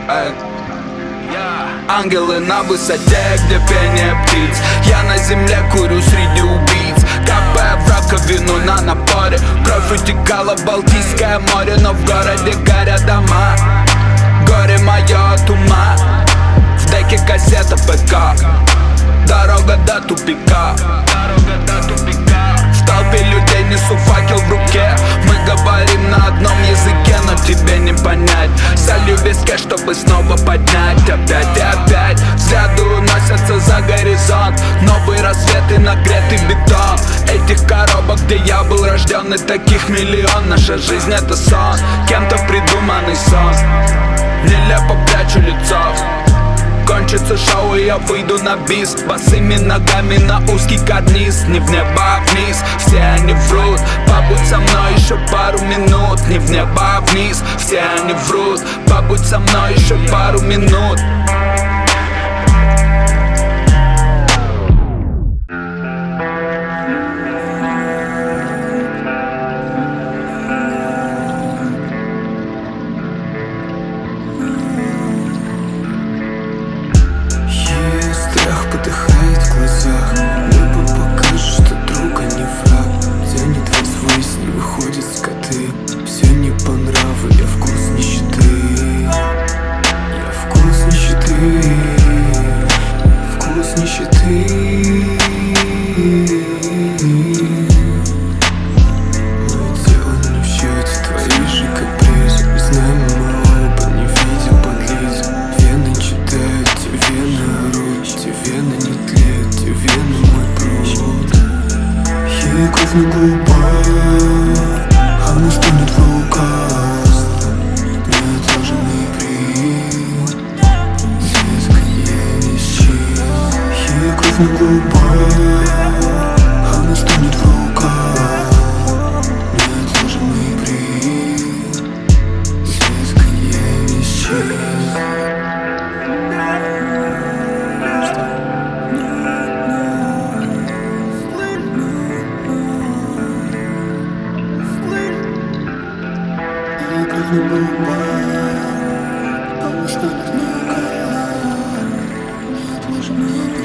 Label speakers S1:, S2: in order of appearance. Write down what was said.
S1: Эй. Ангелы на высоте, где пение птиц. Я на земле курю среди убийц, капая в раковину на напоре. Кровь утекала в Балтийское море, но в городе горят дома. Горе мое от ума, в деке кассета ПК. Дорога до тупика. В толпе людей несу факел в руке. Мы говорим на одном языке, но тебе не понять. Солью в виске, чтобы снова поднять. Опять и опять взгляды уносятся за горизонт. Новые рассветы, нагретый бетон. Этих коробок, где я был рожден, и таких миллион. Наша жизнь это сон, кем-то придуманный сон. Нелепо прячу лицо. Кончится шоу, и я выйду на бис босыми ногами на узкий карниз. Не в небо, а вниз, все они врут. Побудь со мной еще пару минут. Не в небо, а вниз, все они врут. Побудь со мной еще пару минут.
S2: Потыхает в глазах. Небо покажет, что друг, а не враг. Тянет вас ввысь, не выходят скоты. Все не по нраву, я вкус нищеты. Я вкус нищеты. Вкус нищеты. Мое тело не в счете, твои же капризы. Не знаем мы оба, не видим подлизы. Вены читают, те вены орут. Те вены не тлеют, те вены мой пруд. Ей кровь на губах, она стонет в руках. Неотложенный бред, детская вещи. Ей кровь на губах, она стонет в руках. Неотложенный бред, детская вещи. Как не бывает, а уж так много. Неотложенный